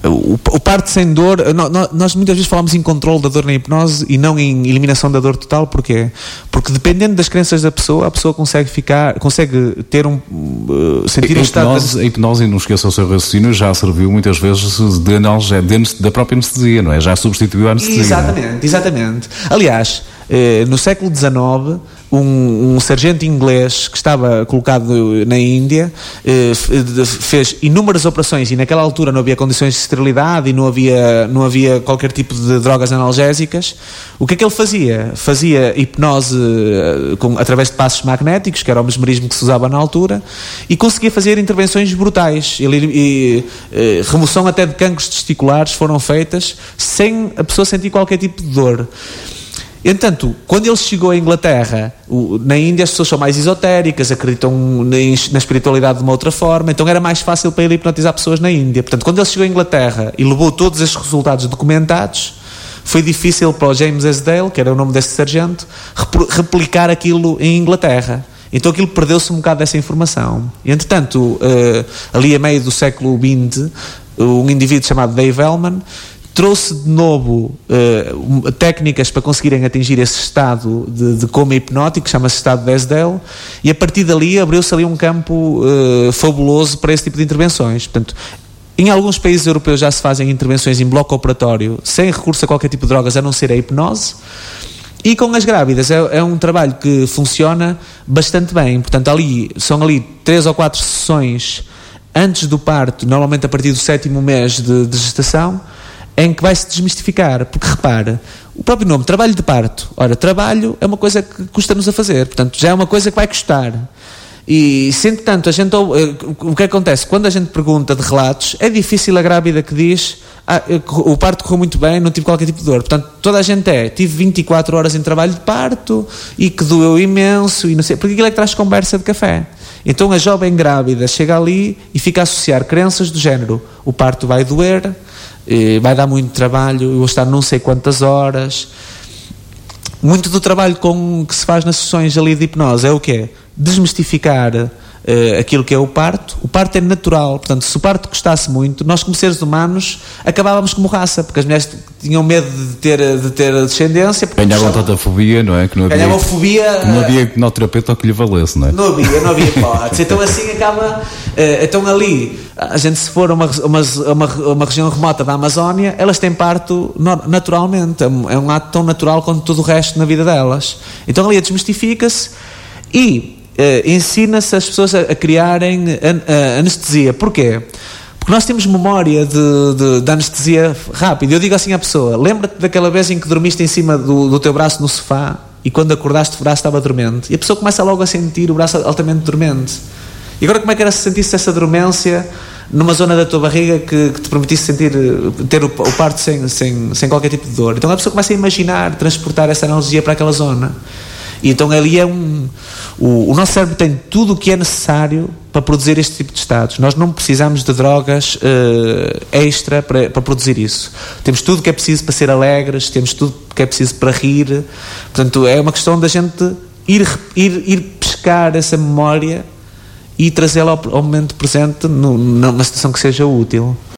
O parto sem dor, nós muitas vezes falamos em controle da dor na hipnose e não em eliminação da dor total. Porquê? Porque dependendo das crenças da pessoa, a pessoa consegue ter sentir um estado... A hipnose, e não esqueça o seu raciocínio, já serviu muitas vezes da própria anestesia, não é? Já substituiu a anestesia. Exatamente. Aliás, no século XIX, um sargento inglês que estava colocado na Índia fez inúmeras operações, e naquela altura não havia condições de esterilidade e não havia qualquer tipo de drogas analgésicas. O que é que ele fazia? Fazia hipnose através de passos magnéticos, que era o mesmerismo que se usava na altura, e conseguia fazer intervenções brutais. Remoção até de cancros testiculares foram feitas sem a pessoa sentir qualquer tipo de dor. Entanto, quando ele chegou à Inglaterra, na Índia as pessoas são mais esotéricas, acreditam na espiritualidade de uma outra forma, então era mais fácil para ele hipnotizar pessoas na Índia. Portanto, quando ele chegou à Inglaterra e levou todos estes resultados documentados, foi difícil para o James Esdale, que era o nome desse sargento, replicar aquilo em Inglaterra. Então aquilo perdeu-se um bocado dessa informação. E, entretanto, ali a meio do século XX, um indivíduo chamado Dave Hellman trouxe de novo técnicas para conseguirem atingir esse estado de coma hipnótico, que chama-se estado de Esdale, e a partir dali abriu-se ali um campo fabuloso para esse tipo de intervenções. Portanto, em alguns países europeus já se fazem intervenções em bloco operatório sem recurso a qualquer tipo de drogas, a não ser a hipnose. E com as grávidas é um trabalho que funciona bastante bem. Portanto, são 3 ou 4 sessões antes do parto, normalmente a partir do 7º mês de gestação, em que vai-se desmistificar, porque repara, o próprio nome, trabalho de parto, ora, trabalho é uma coisa que custa-nos a fazer, portanto já é uma coisa que vai custar, e sendo tanto, o que acontece, quando a gente pergunta de relatos, é difícil a grávida que diz, o parto correu muito bem, não tive qualquer tipo de dor. Portanto, toda a gente tive 24 horas em trabalho de parto, e que doeu imenso, e não sei, porque aquilo é que traz conversa de café. Então a jovem grávida chega ali e fica a associar crenças do género, o parto vai doer, vai dar muito trabalho, eu vou estar não sei quantas horas. Muito do trabalho que se faz nas sessões ali de hipnose é o quê? Desmistificar aquilo que é o parto. O parto é natural, portanto, se o parto custasse muito, nós como seres humanos acabávamos como raça, porque as mulheres tinham medo de ter descendência. Ganhavam tanta fobia, não é? Que não havia hipnoterapeuta que lhe valesse, não é? Não havia hipótese. Então assim acaba. Então ali, a gente, se for a uma região remota da Amazónia, elas têm parto naturalmente. É um ato tão natural quanto todo o resto na vida delas. Então ali desmistifica-se e ensina-se as pessoas a criarem anestesia. Porquê? Porque nós temos memória de anestesia rápida. Eu digo assim à pessoa: lembra-te daquela vez em que dormiste em cima do teu braço no sofá e quando acordaste o braço estava dormente, e a pessoa começa logo a sentir o braço altamente dormente. E agora como é que era se sentisse essa dormência numa zona da tua barriga que te permitisse ter o parto sem qualquer tipo de dor? Então a pessoa começa a imaginar, transportar essa analogia para aquela zona. E então ali o nosso cérebro tem tudo o que é necessário para produzir este tipo de estados. Nós não precisamos de drogas extra para produzir isso. Temos tudo o que é preciso para ser alegres, temos tudo o que é preciso para rir. Portanto, é uma questão da gente ir pescar essa memória e trazê-la ao momento presente numa situação que seja útil.